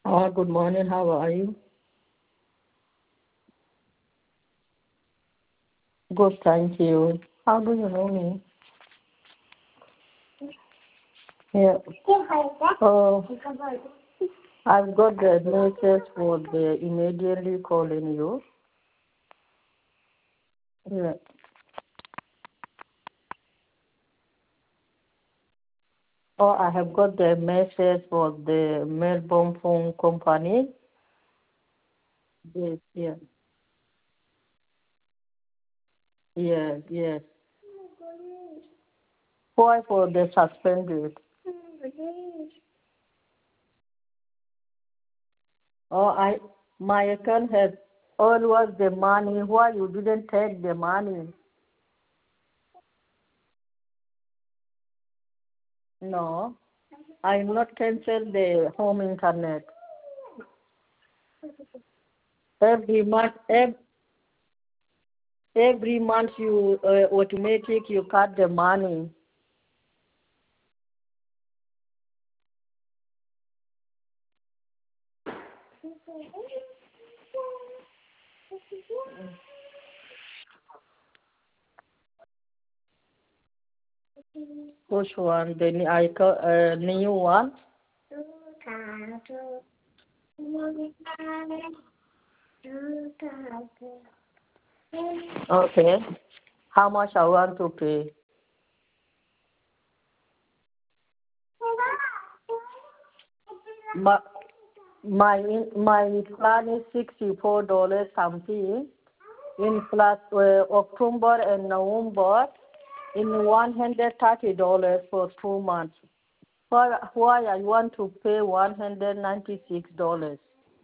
Good morning. How are you? Good, thank you. How do you know me? Yeah. Oh, I've got the message for the immediately calling you. Yeah. Oh, I have got the message for the Melbourne phone company. Yes, yeah. Yes, yes. Why for the suspended? Oh, my account has always the money. Why you didn't take the money? No, I not cancel the home internet. Every month you automatic you cut the money. Which one? New one? Okay. How much I want to pay? My my plan is $64 something. In plus October and November, in $130 for 2 months. Why I want to pay $196?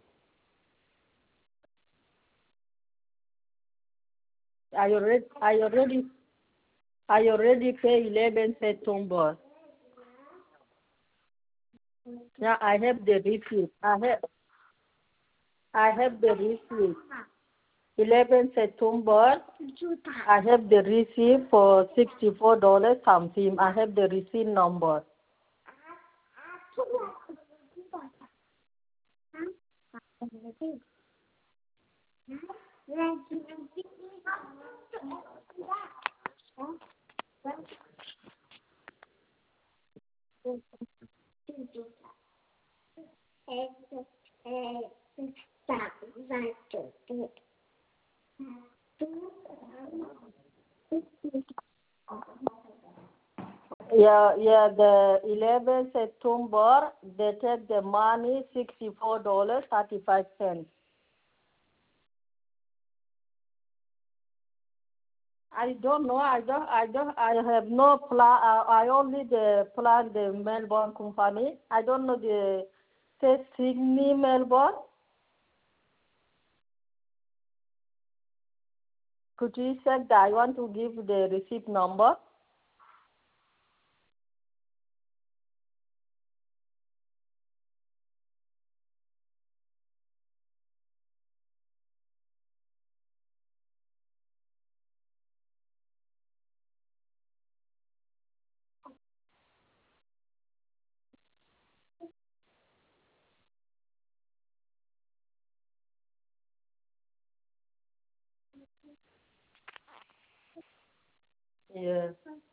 I already pay 11 September. Yeah, I have the receipt. I have the receipt. 11 September. I have the receipt for $64 something. I have the receipt number. Yeah, the 11 September, they take the money, $64.35. I don't know. I have no plan. I only the plan the Melbourne company. I don't know the say Sydney, Melbourne. Could you check that? I want to give the receipt number. Yes.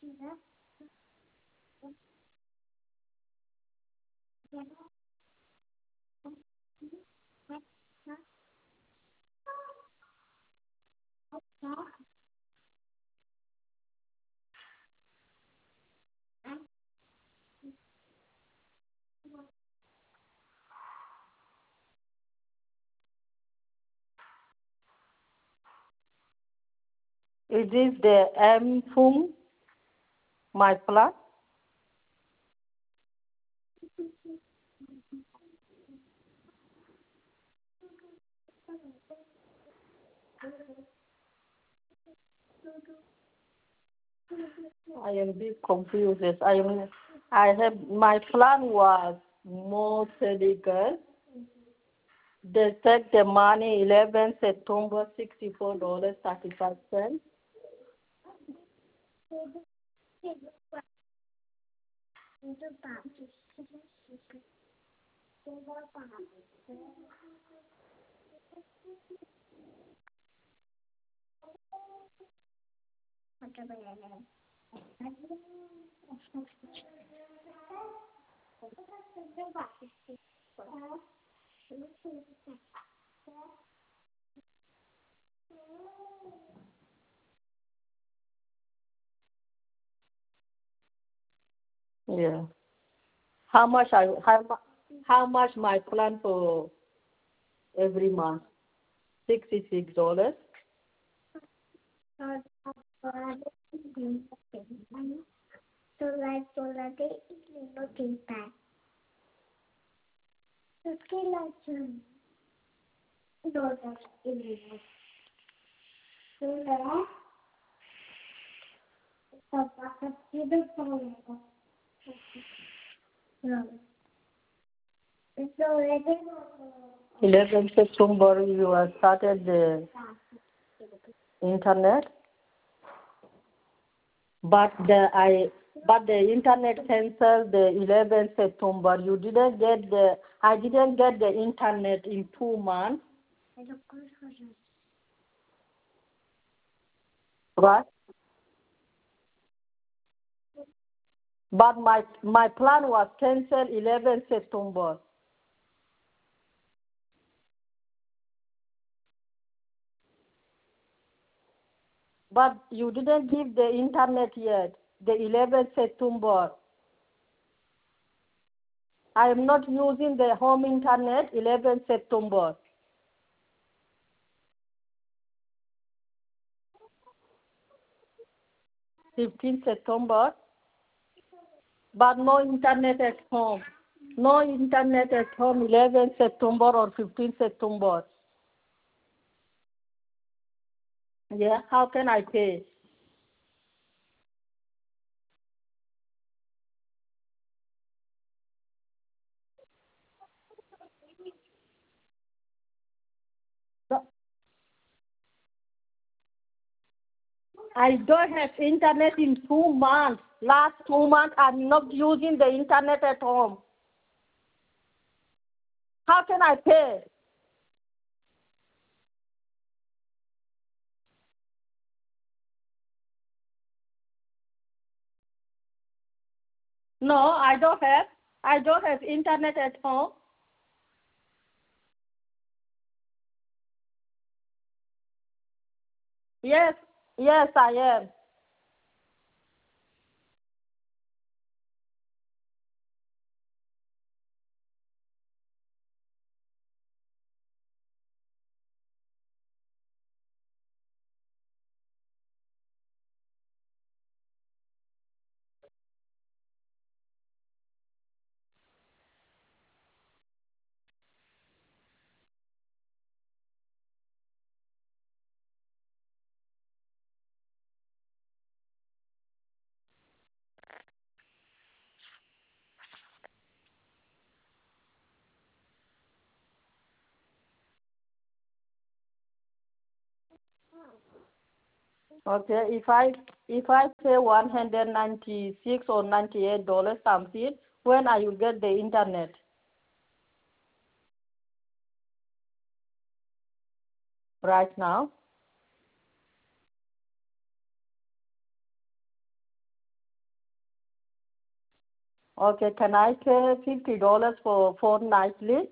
Is this the M my plan? I am a bit confused. I have my plan was more medical. They take the money 11 September $64.35. Yeah. How much how much my plan for every month? $66. So 11 September you have started the internet, but the internet canceled the 11 September. You didn't get the I didn't get the internet in 2 months, right? But my plan was canceled 11 September. But you didn't give the internet yet. The 11 September. I am not using the home internet 11 September. 15 September. But no internet at home. No internet at home 11 September or 15 September. Yeah, how can I pay? No, I don't have internet in 2 months. Last 2 months, I'm not using the internet at home. How can I pay? No, I don't have. I don't have internet at home. Yes, yes, I am. Okay, if I pay $196 or $98 something, when I will get the internet? Right now? Okay, can I pay $50 for fortnightly?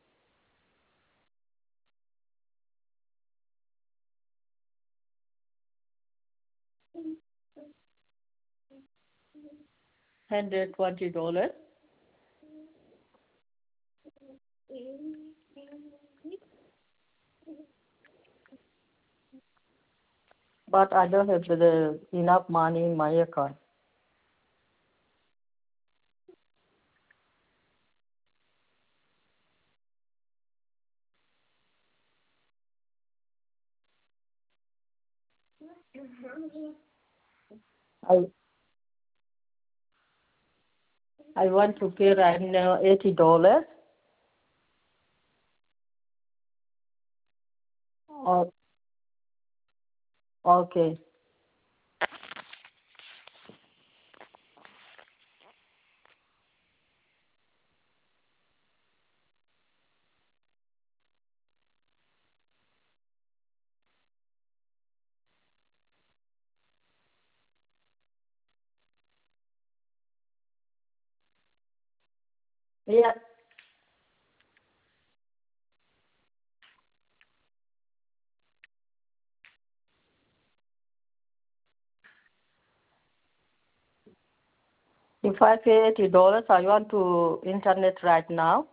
$120. But I don't have enough money in my account. I I want to pay right now $80. Oh, okay. Yeah. If I pay $80, I want to internet right now.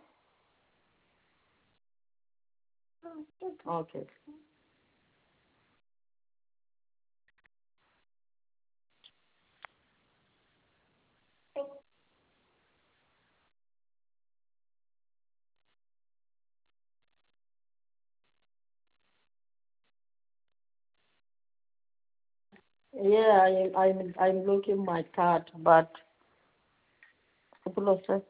Okay. Yeah, I'm looking my card, but couple of seconds.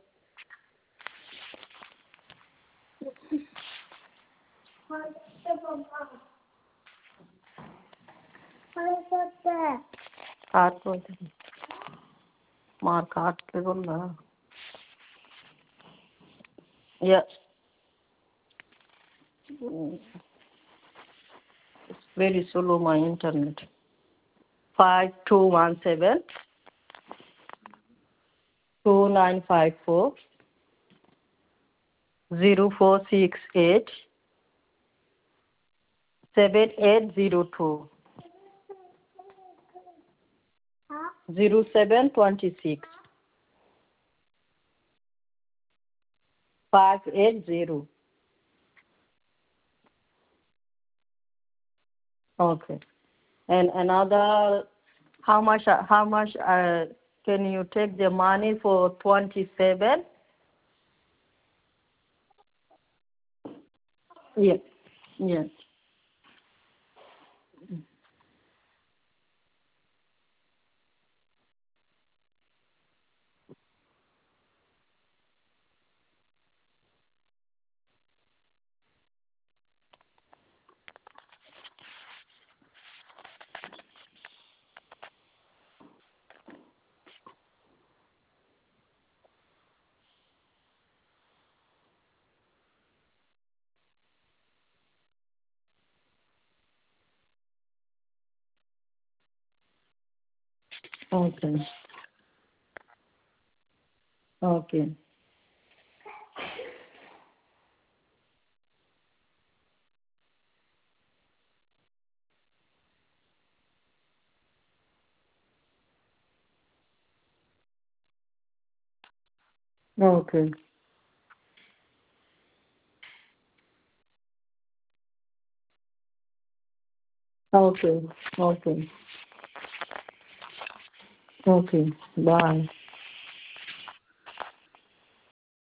Card को मार card के बोलना. Yeah. It's very slow my internet. 5217 2954 0468 7802 0726 580. Okay. And another, how much can you take the money for 27? Yes. Yes. Okay. Okay. Okay. Okay. Okay. Okay. Bye.